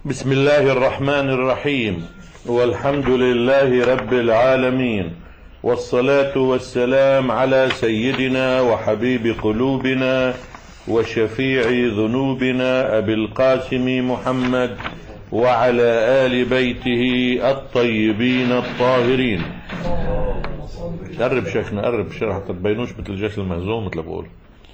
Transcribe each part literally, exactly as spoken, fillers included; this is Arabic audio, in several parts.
بسم الله الرحمن الرحيم، والحمد لله رب العالمين، والصلاة والسلام على سيدنا وحبيب قلوبنا وشفيع ذنوبنا أبي القاسم محمد وعلى آل بيته الطيبين الطاهرين. قرب شيخنا، قرب شرح تبينوش مثل الجيش المهزوم مثل بقول.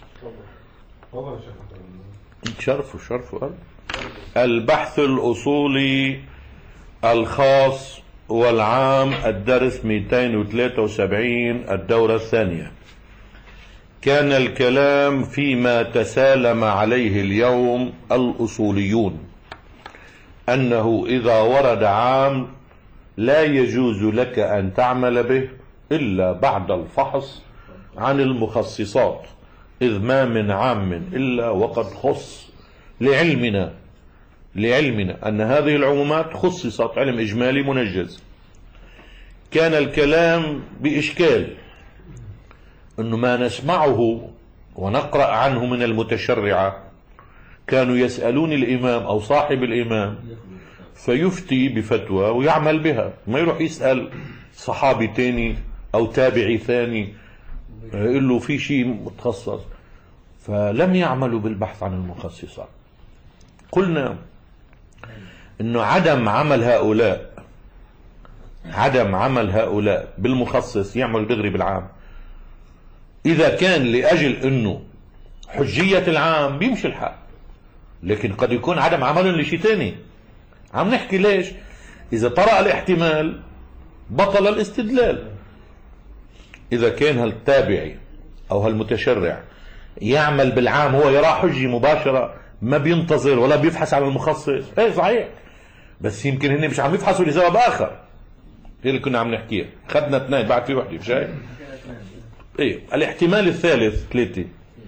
شرفوا شرفوا قرب. البحث الأصولي الخاص والعام، الدرس مئتين وثلاثة وسبعين، الدورة الثانية. كان الكلام فيما تسالم عليه اليوم الأصوليون، أنه إذا ورد عام لا يجوز لك أن تعمل به إلا بعد الفحص عن المخصصات، إذ ما من عام إلا وقد خص لعلمنا لعلمنا أن هذه العمومات خصصت علم إجمالي منجز. كان الكلام بإشكال أنه ما نسمعه ونقرأ عنه من المتشرعة كانوا يسألون الإمام أو صاحب الإمام فيفتي بفتوى ويعمل بها، ما يروح يسأل صحابي تاني أو تابعي ثاني يقول له في شيء متخصص، فلم يعملوا بالبحث عن المخصصات. قلنا انه عدم عمل هؤلاء عدم عمل هؤلاء بالمخصص يعمل دغري بالعام. اذا كان لاجل انه حجية العام بيمشي الحق، لكن قد يكون عدم عمل لشيء ثاني. عم نحكي ليش؟ اذا طرأ الاحتمال بطل الاستدلال. اذا كان هالتابعي او هالمتشرع يعمل بالعام، هو يرى حجي مباشرة، ما بينتظر ولا بيفحص على المخصص. ايه صحيح، بس يمكن هن مش عم يفحصوا لسبب اخر. هي اللي كنا عم نحكيها، خدنا اثنين بعد في وحده، مش هيك؟ ايه الاحتمال الثالث ثلاثة،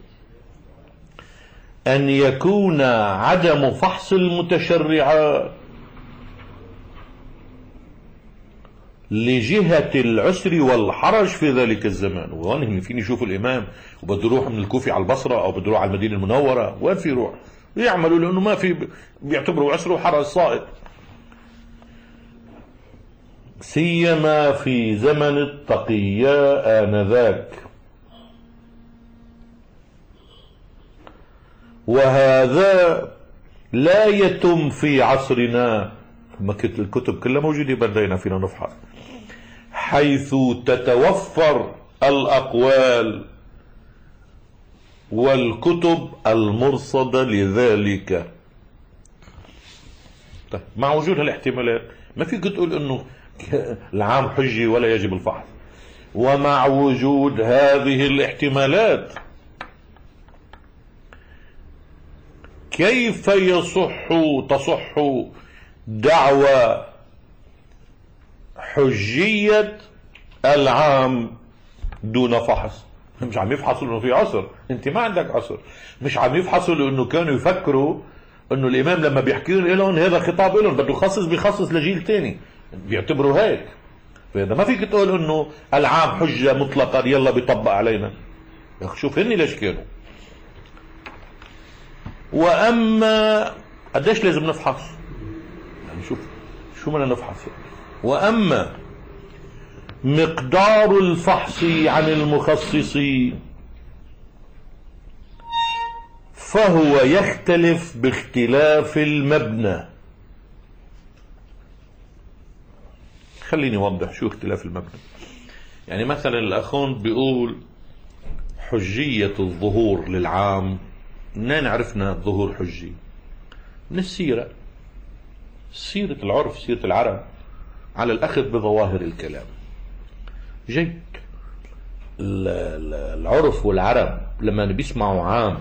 ان يكون عدم فحص المتشرعات لجهة العسر والحرج في ذلك الزمان. وهون فيني يشوف الامام وبده يروح من الكوفي على البصرة او بده يروح على المدينة المنورة، وين في يروح؟ يعملوا لانه ما في، بيعتبروا عسر وحرج صائد، سيما في زمن التقياء آنذاك. وهذا لا يتم في عصرنا، الكتب كلها موجودة بدينا فينا نفحص، حيث تتوفر الأقوال والكتب المرصدة لذلك. طيب مع وجود الاحتمالات ما فيك تقول انه العام حجي ولا يجب الفحص. ومع وجود هذه الاحتمالات كيف يصح تصح دعوى حجية العام دون فحص؟ مش عم يفحصوا لانه في عصر، انت ما عندك عصر. مش عم يفحصوا لانه كانوا يفكروا انه الامام لما بيحكي لهم هذا خطاب لهم بده يخصص بيخصص لجيل تاني، بيعتبروا هيك. فإذا ما فيك تقول انه العام حجة مطلقا يلا بيطبق علينا. يا اخي شوف هني ليش كانوا. واما قديش لازم نفحص؟ يعني شوف شو بدنا نفحص. واما مقدار الفحص عن المخصص فهو يختلف باختلاف المبنى. خليني اوضح شو اختلاف المبنى. يعني مثلا الاخون بيقول حجية الظهور للعام، منين عرفنا الظهور حجي؟ من السيرة، سيرة العرف، سيرة العرب، على الأخذ بظواهر الكلام. جيد، العرف والعرب لما بيسمعوا عام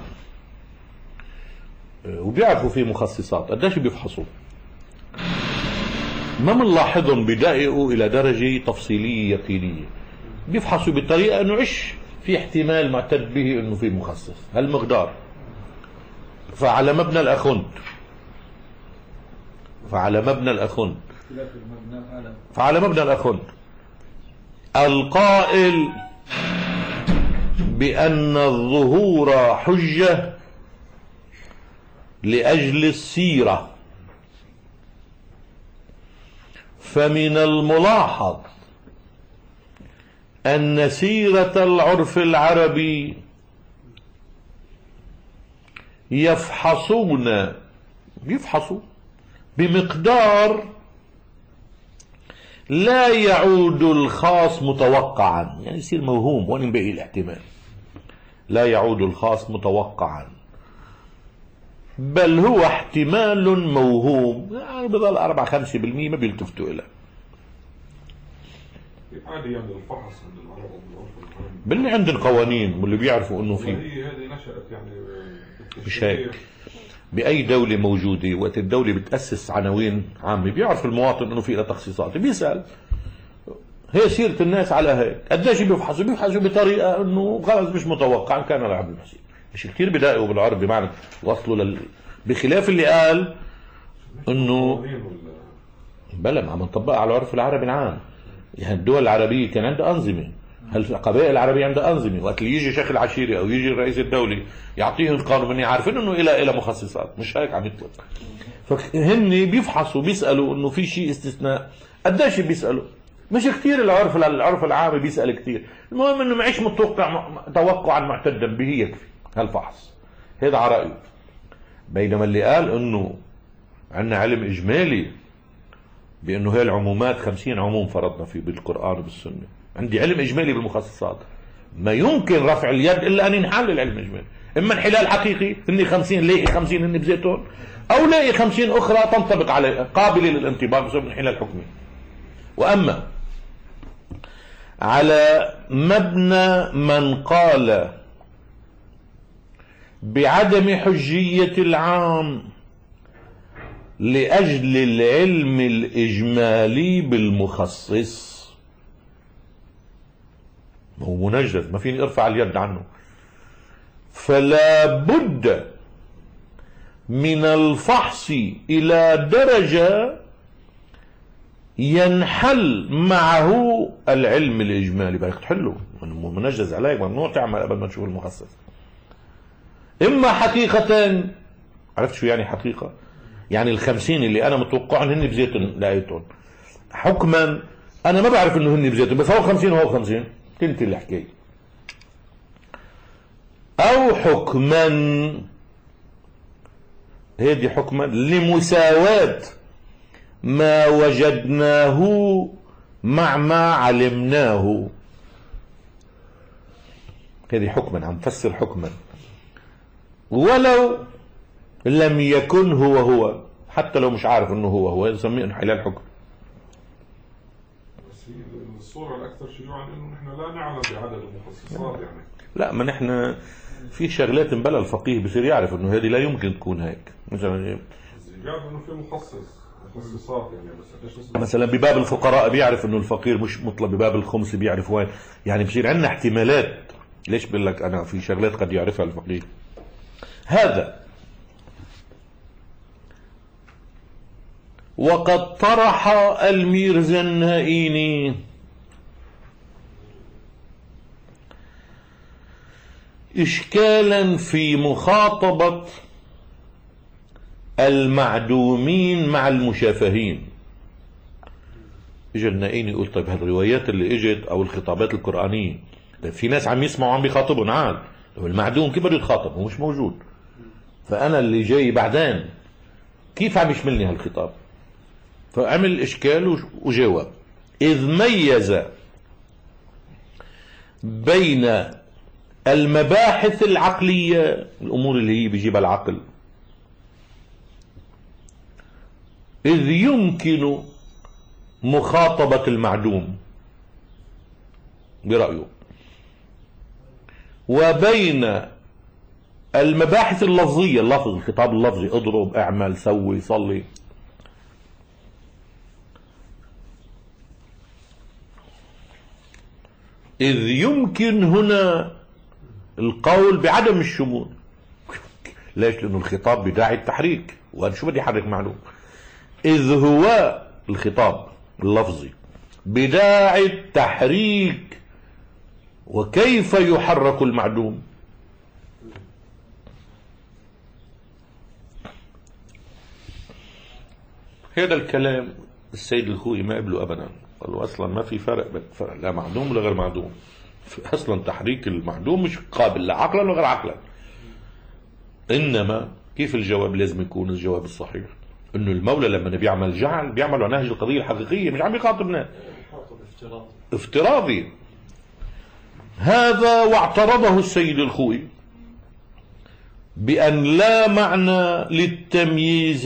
وبيعرفوا فيه مخصصات قديش بيفحصوا؟ ما بنلاحظهم بدققوا إلى درجة تفصيلية يقينية، بيفحصوا بطريقة أنه إيش في احتمال معتد به أنه في مخصص هالمقدار. فعلى مبنى الأخند فعلى مبنى الأخند فعلى مبنى الأخند القائل بأن الظهور حجة لأجل السيرة فمن الملاحظ أن سيرة العرف العربي يفحصون يفحصوا بمقدار لا يعود الخاص متوقعا، يعني يصير موهوم وينبغي الاحتمال، لا يعود الخاص متوقعا بل هو احتمال موهوم، يعني بضل أربعة خمسة بالمئة ما بيلتفتوا إليه. عادي يعني الفحص عند العرب باللي عندنا قوانين واللي بيعرفوا انه في هذه نشأت يعني مش هيك. بأي دولة موجودة وقت الدولة بتأسس عناوين عامة بيعرف المواطن انه في لها تخصيصات، بيسأل هي سيرة الناس على هيك قديش بيفحصوا بيفحصوا بطريقة انه خلص مش متوقع كان العبد المسيح، مش كتير بدائوا بالعرب بمعنى وصلوا لل بخلاف اللي قال انه بلا ما عم نطبقها على العرف العربي العام. يعني الدول العربية كان عندها أنظمة، القبائل العربية عندها أنظمة، وقت اللي يجي شيخ العشيرة أو يجي رئيس الدولة يعطيهم القانون من عارفين إنه إلى إلى مخصصات، مش هيك عم يطلق. فهن بيفحصوا بيسألوا إنه في شيء استثناء، قديش بيسألوا؟ مش كثير العرف العرف العام بيسأل كثير، المهم إنه معيش متوقع توقعا معتدا به يكفي هالفحص، هذا على رأيه. بينما اللي قال إنه عندنا علم إجمالي بأنه هي العمومات خمسين عموم فرضنا فيه بالقرآن وبالسنة، عندي علم إجمالي بالمخصصات، ما يمكن رفع اليد إلا أن ينحل العلم الإجمالي، إما انحلال حقيقي إني خمسين لاقي خمسين إني بزيتون، أو لاقي خمسين أخرى تنطبق عليه قابلة للانطباق بسبب انحلال حكمي. وأما على مبنى من قال بعدم حجية العام لأجل العلم الإجمالي بالمخصص، هو منجز ما فيني ارفع اليد عنه، فلا بد من الفحص إلى درجة ينحل معه العلم الإجمالي. بدك تحله منجز عليك، ممنوع تعمل قبل ما تشوف المخصص. إما حقيقة، عرفت شو يعني حقيقة؟ يعني الخمسين اللي أنا متوقع هن بزيتون لقيتهم، حكما أنا ما بعرف إنه هن بزيتون بس هو خمسين وهو خمسين، تنتهي الحكاية. أو حكما، هذه حكما لمساواة ما وجدناه مع ما علمناه، هذه حكما عم تفسر حكما ولو لم يكن هو هو، حتى لو مش عارف انه هو هو نسميه انحلال حكم. بس الصورة الأكثر شيوعا إنه نحن لا نعلم بعدد المخصصات يعني. لا ما نحن في شغلات مبلا الفقيه بصير يعرف انه هذه لا يمكن تكون هيك، مثلا بيعرف انه في مخصص مخصصات يعني، بس مثلا بباب الفقراء بيعرف انه الفقير مش مطلب، بباب الخمس بيعرف وين، يعني بصير عندنا احتمالات. ليش بقول لك انا في شغلات قد يعرفها الفقيه. هذا وقد طرح الميرزا النائيني إشكالا في مخاطبة المعدومين مع المشافهين. اجى النائيني يقول طيب هالروايات اللي اجت او الخطابات القرآنية في ناس عم يسمعوا عم بيخاطبوا، نعم المعدوم كيف بده يتخاطب هو مش موجود، فانا اللي جاي بعدين كيف عم يشملني هالخطاب؟ فعمل اشكال وجواب. اذ ميز بين المباحث العقلية، الامور اللي هي بيجيبها العقل، اذ يمكن مخاطبة المعدوم برأيه، وبين المباحث اللفظية، اللفظ الخطاب اللفظي، اضرب اعمل سوي صلي، إذ يمكن هنا القول بعدم الشمول. ليش؟ لأنه الخطاب بداعي التحريك، وأنا شو بدي أحرك معلوم؟ إذ هو الخطاب اللفظي بداعي التحريك، وكيف يحرك المعدوم؟ هذا الكلام السيد الخوئي ما قبله أبدا، قالوا أصلا ما في فرق بين فرق لا معدوم ولا غير معدوم، أصلا تحريك المعدوم مش قابل لا عقلا ولا غير عقلا. إنما كيف الجواب لازم يكون الجواب الصحيح؟ إنه المولى لما بيعمل جعل بيعمل على نهج القضية الحقيقية، مش عم يخاطبنا افتراضي. هذا واعترضه السيد الخوئي بأن لا معنى للتمييز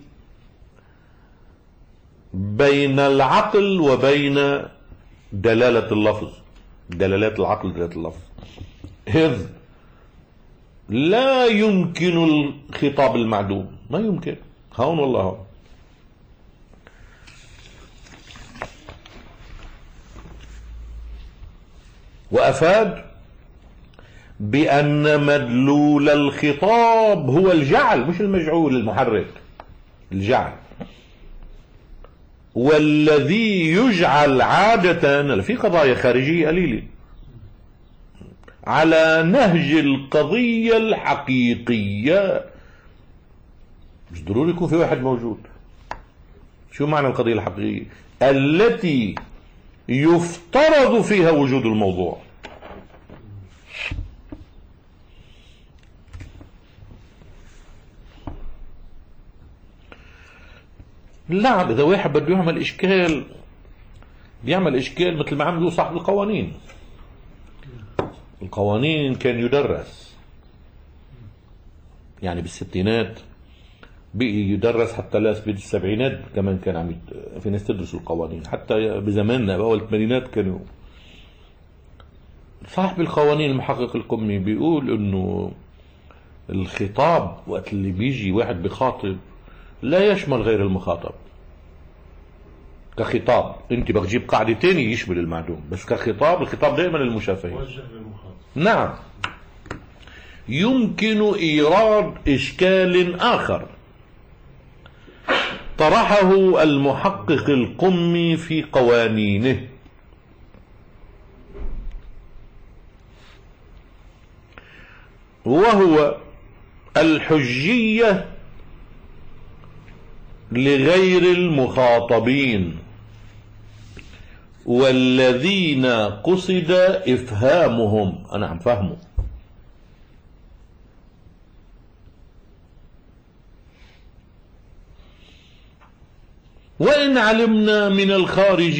بين العقل وبين دلالة اللفظ، دلالات العقل دلالة اللفظ، إذ لا يمكن الخطاب المعدوم، ما يمكن، هون والله هون. وأفاد بأن مدلول الخطاب هو الجعل مش المجعول المحرك، الجعل، والذي يجعل عادة في قضايا خارجية قليلة على نهج القضية الحقيقية. مش ضروري يكون في واحد موجود. شو معنى القضية الحقيقية؟ التي يفترض فيها وجود الموضوع. لا، إذا واحد بده يعمل إشكال بيعمل إشكال مثل ما عملوا صاحب القوانين. القوانين كان يدرس يعني بالستينات، بقي يدرس حتى لا بالسبعينات كمان كان عم في ناس تدرس القوانين، حتى بزماننا بأول الثمانينات كانوا. صاحب القوانين المحقق القمي بيقول انه الخطاب وقت اللي بيجي واحد بخاطب لا يشمل غير المخاطب كخطاب. انت بجيب قاعدة تاني يشمل المعدوم، بس كخطاب الخطاب دائما للمشافهين. نعم، يمكن إيراد إشكال آخر طرحه المحقق القمي في قوانينه، وهو الحجية لغير المخاطبين والذين قصد إفهامهم. أنا عم فهمه. وإن علمنا من الخارج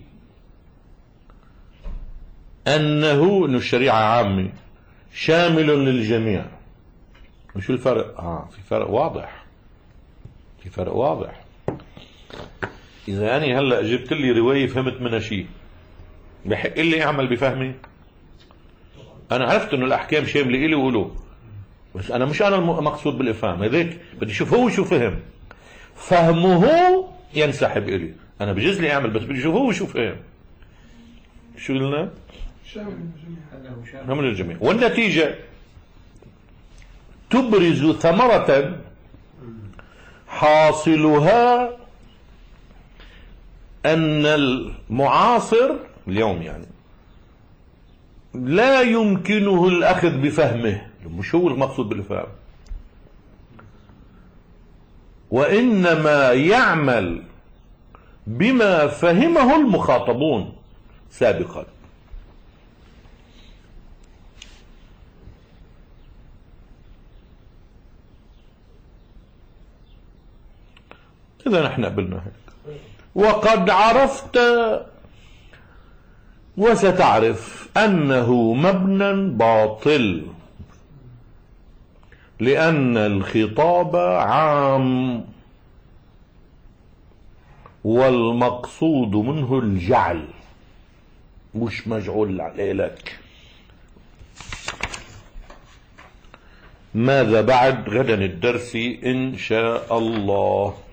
أنه أن الشريعة عامة شامل للجميع. مش الفرق؟ آه في فرق واضح، في فرق واضح. إذا أنا هلأ جبت لي رواية فهمت منها شيء، بحق لي أعمل بفهمي؟ أنا عرفت أنه الأحكام شاملة إلي وإله، بس أنا مش أنا المقصود بالإفهام. هذيك بدي أشوف هو شو فهم، فهمه ينسحب إلي. أنا بجوز لي أعمل، بس بدي أشوف هو شو فهم. شو قلنا؟ شامل الجميع. والنتيجة تبرز ثمرة حاصلها أن المعاصر اليوم يعني لا يمكنه الأخذ بفهمه، مش هو المقصود بالفهم، وإنما يعمل بما فهمه المخاطبون سابقا. إذا نحن قبلنا هيك. وقد عرفت وستعرف أنه مبنى باطل، لأن الخطاب عام والمقصود منه الجعل مش مجعول عليك. ماذا بعد؟ غدا الدرس إن شاء الله.